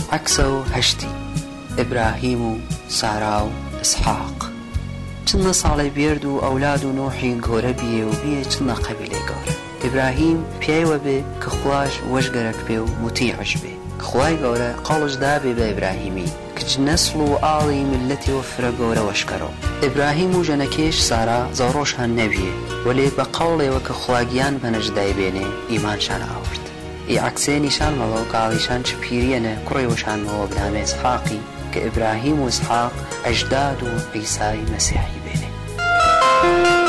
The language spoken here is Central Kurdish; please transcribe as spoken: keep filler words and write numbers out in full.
عەکسە و هەشتی ئیبراهیم و سارا و ئیسحاق چندە ساڵی بێرد و ئەولاد و نۆحی گۆرە بیێ و بێ چندە قەبیلەی گەورە. ئیبراهیم پیایوە بێ کە خوش وەشگەرەک بێ و متیعش بێ. خوای گەورە قەڵشدا بێ بە ئیبراهیمی کچ نەسڵ و ئاڵی ملەتی وەفرە گەورە وەشکەرەوە. ئیبراهیم و ژەنەکەیش سارا زەڕۆشان نەبیێ وەلێ بە قەوڵێوە کە خواگیان بەنەژدای بێنێ ئیمانشان ئاورد. ئی عەکسێ نیشانمەوە و گاڵیشان چ پیرێنە کوڕێوەشانمەوە بنامێ ئیسحاقی کە ئیبراهیم و ئیسحاق ئەژداد و عیسای مەسیحی بێنێ.